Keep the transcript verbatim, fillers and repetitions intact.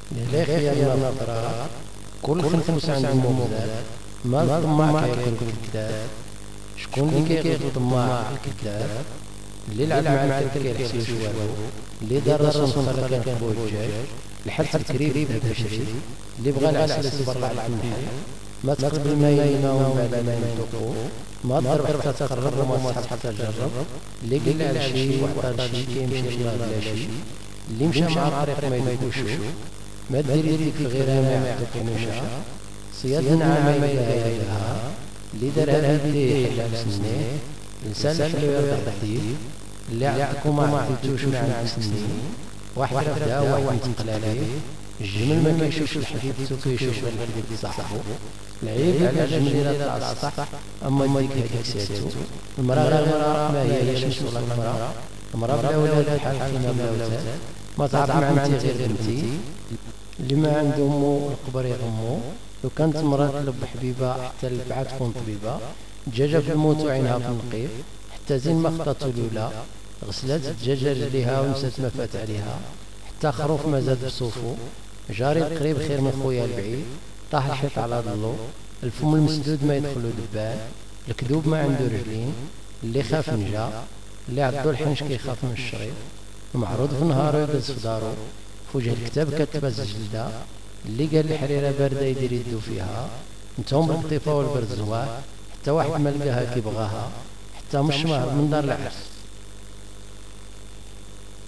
لا خيار نظرة كل خنفوس عندهم مبلغ ما الطماع كياكل الكذاب. شكون اللي كياخد الطماع الكذاب اللي لعب مع الكذاب كيحسيوش والو، اللي دار راسو نخرة كينقبو الدجاج لحد التكريب داك البشري، اللي بغى العسل يتبرع للمحل ما تقبل ما يلما ومن بعد ما ينطقو ما تضرب حتى تقرب وما تسحب حتى تجرب، اللي قال على شي وعطى شي كيمشي الله بلا شي، اللي مشى مع الطريق ما يدوشو ما دير يديك في غيرها ما يعطيك حنوشة، صياد نعامة يدها اللي دارها بيديه حلال سنيه، لسان الحلو يرضى حديد اللي عطيكو ما عطيتوش ما عندك سنين، واحد رفدا واحد ينتقل عليه، الجمل ما كيشوفش الحديد تو كيشوف غير الحديد صاحبو، العيب على الجمل إلا طلع السطح أما ديك هاديك سيرتو، المرا غير مرا ما هي شمس ولا المرا، المرا بلا ولاد بحال فينا بلا ولاد، ما تعرف مع انتي غير بنتي، اللي ما عنده مو القبر يغمو، لو كانت مرا تلب حبيبة حتى البعاد تكون طبيبة، دجاجة في الموت وعينها في النقيب، حتى زين ما خطاتو الأولى، غسلات الدجاجة رجليها ونسات ما فات عليها، حتى خروف ما زاد بصوفو، جاري القريب خير من خويا البعيد، طاح الحيط على ضلو، الفم المسدود ما يدخلو دبان، الكذوب ما عنده رجلين، اللي خاف نجا، اللي عضو الحنش كيخاف من الشريط، معروض في نهارو يجلس في دارو، في وجه الكتاب كتبة الجلدة، اللي قال الحريرة باردة يدير يدو فيها، نتهم بالقطيفة والبرد زواه، حتى واحد ما لقاها كيبغاها، حتى مش مهر من دار العرس.